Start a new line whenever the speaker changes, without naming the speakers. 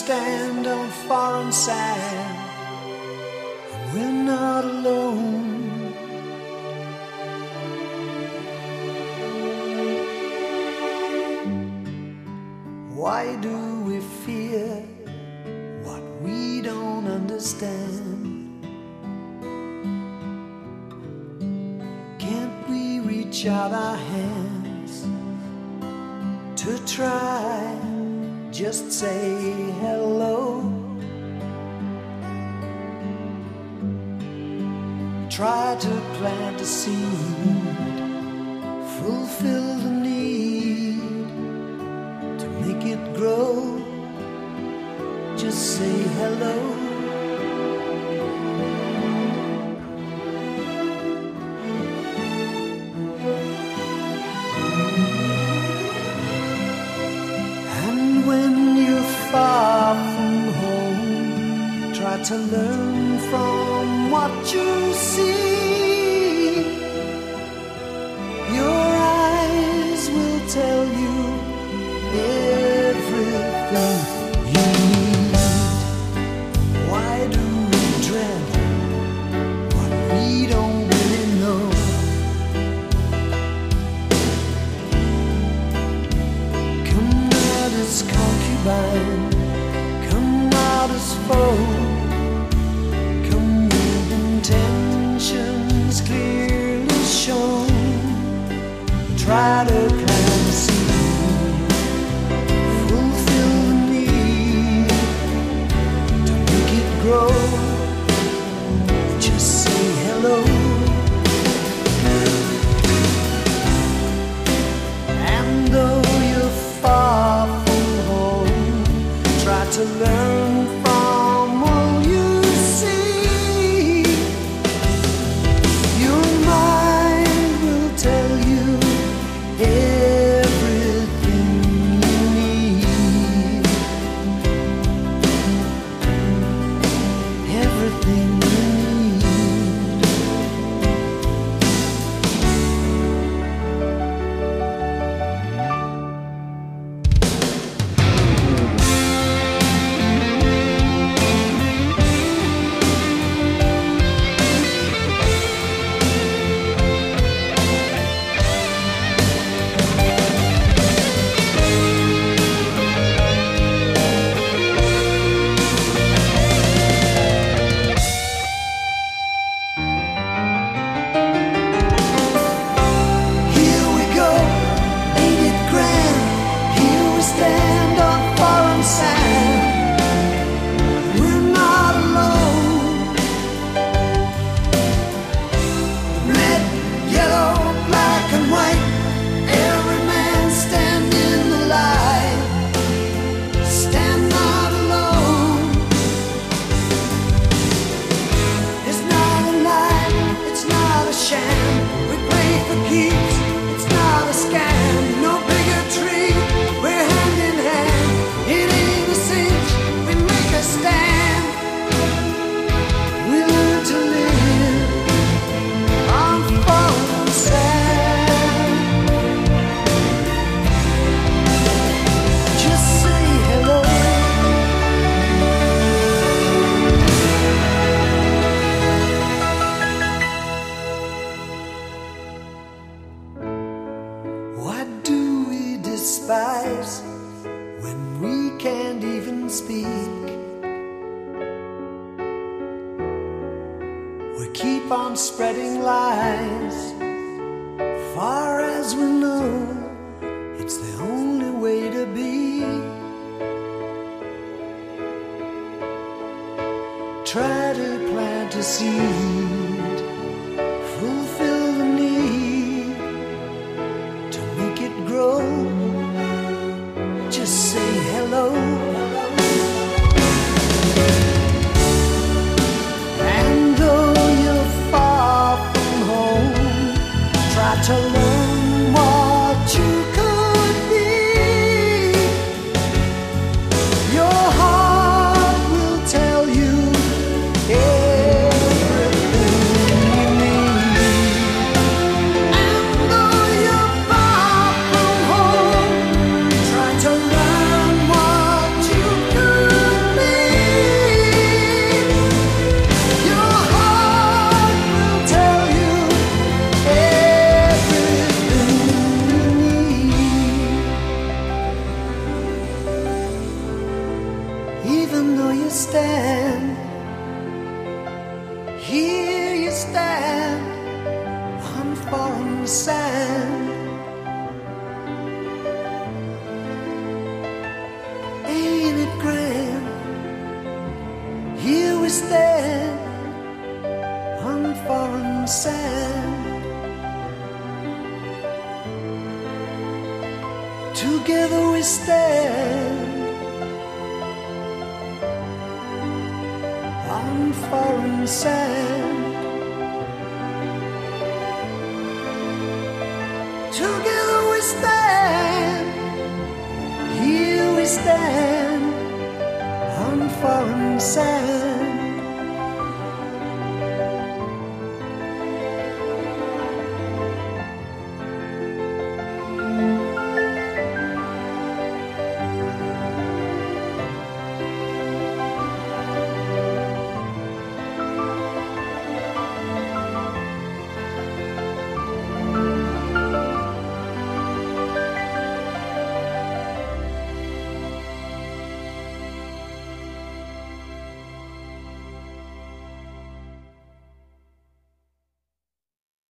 stand on foreign sand, and we're not alone. Why do we fear what we don't understand? Can't we reach out our hands to try? Just say hello. Try to plant a seed, fulfill the need to make it grow. Just say hello. Far from home, try to learn from what you see. Your eyes will tell you everything you need. Why do we dread what we don't really know? Come out as concubine, as foe, come with intentions clearly shown. Try to plant a seed, fulfill the need to make it grow. Just say hello. And though you're far from home, try to learn from all you see. Your mind will tell you everything you need. Everything you need. When we can't even speak, we keep on spreading lies. Far as we know, it's the only way to be. Try to plant a seed, fulfill the need to make it grow. Just say hello. And though you're far from home, try to learn what you could be. Your heart will tell you everything you need. And though you're far from home, try to learn what you could you stand, here you stand on foreign sand. Ain't it grand? Here we stand on foreign sand. Together we stand on foreign sand.